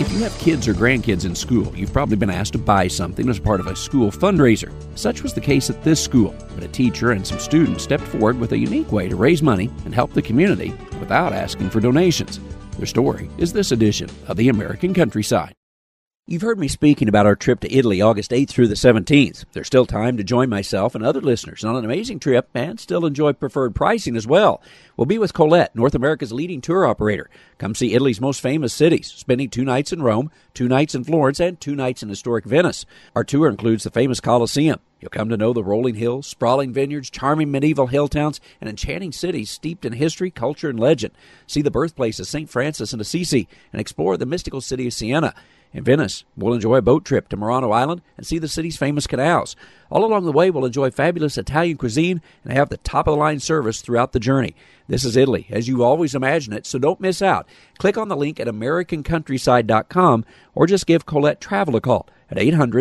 If you have kids or grandkids in school, you've probably been asked to buy something as part of a school fundraiser. Such was the case at this school, but a teacher and some students stepped forward with a unique way to raise money and help the community without asking for donations. Their story is this edition of The American Countryside. You've heard me speaking about our trip to Italy August 8th through the 17th. There's still time to join myself and other listeners on an amazing trip and still enjoy preferred pricing as well. We'll be with Colette, North America's leading tour operator. Come see Italy's most famous cities, spending 2 nights in Rome, 2 nights in Florence, and 2 nights in historic Venice. Our tour includes the famous Colosseum. You'll come to know the rolling hills, sprawling vineyards, charming medieval hill towns, and enchanting cities steeped in history, culture, and legend. See the birthplace of St. Francis and Assisi and explore the mystical city of Siena. In Venice, we'll enjoy a boat trip to Murano Island and see the city's famous canals. All along the way, we'll enjoy fabulous Italian cuisine and have the top-of-the-line service throughout the journey. This is Italy, as you always imagine it, so don't miss out. Click on the link at AmericanCountryside.com or just give Colette Travel a call at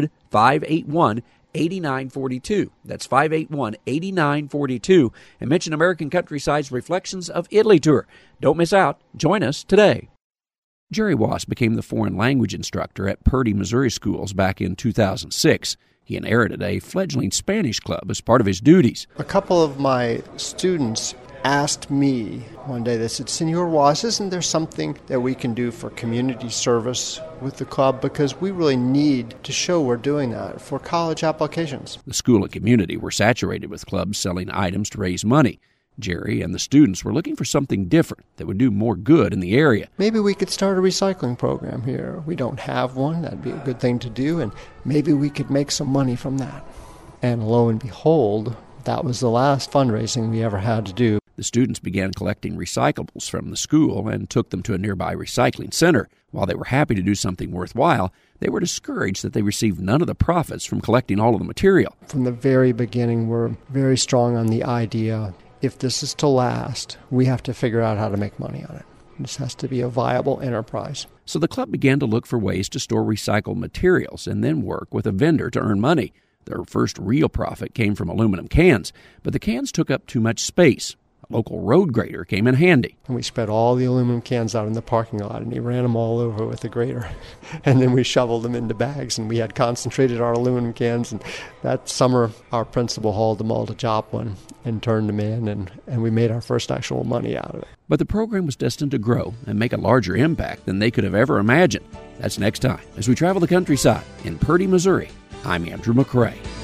800-581-8942. That's 581-8942. And mention American Countryside's Reflections of Italy tour. Don't miss out. Join us today. Jerry Wass became the foreign language instructor at Purdy, Missouri schools back in 2006. He inherited a fledgling Spanish club as part of his duties. A couple of my students asked me one day, they said, Senor Wass, isn't there something that we can do for community service with the club? Because we really need to show we're doing that for college applications. The school and community were saturated with clubs selling items to raise money. Jerry and the students were looking for something different that would do more good in the area. Maybe we could start a recycling program here. We don't have one. That'd be a good thing to do, and maybe we could make some money from that. And lo and behold, that was the last fundraising we ever had to do. The students began collecting recyclables from the school and took them to a nearby recycling center. While they were happy to do something worthwhile, they were discouraged that they received none of the profits from collecting all of the material. From the very beginning, we're very strong on the idea, if this is to last, we have to figure out how to make money on it. This has to be a viable enterprise. So the club began to look for ways to store recycled materials and then work with a vendor to earn money. Their first real profit came from aluminum cans, but the cans took up too much space. A local road grader came in handy. And we spread all the aluminum cans out in the parking lot, and he ran them all over with the grader. And then we shoveled them into bags, and we had concentrated our aluminum cans. And that summer, our principal hauled them all to Joplin and turned them in, and we made our first actual money out of it. But the program was destined to grow and make a larger impact than they could have ever imagined. That's next time as we travel the countryside in Purdy, Missouri. I'm Andrew McCrae.